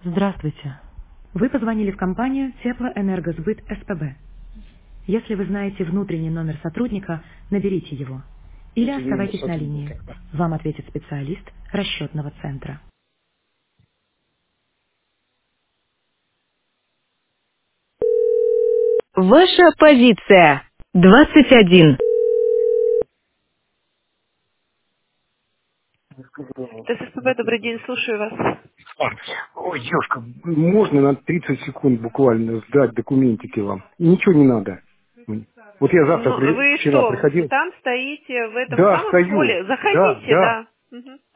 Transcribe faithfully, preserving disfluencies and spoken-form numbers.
Здравствуйте. Вы позвонили в компанию Теплоэнергосбыт СПБ. Если вы знаете внутренний номер сотрудника, наберите его. Или Это именно оставайтесь на сотрудник линии. как бы. Вам ответит специалист расчетного центра. Ваша позиция. двадцать один. ТССПБ, добрый день, слушаю вас. А, ой, девушка, можно на тридцать секунд буквально сдать документики вам? И ничего не надо. Вот я завтра, Ну, при- вы вчера что, приходил. там стоите в этом Да, самом стою. холле? Да, Заходите, да. да. Мгм.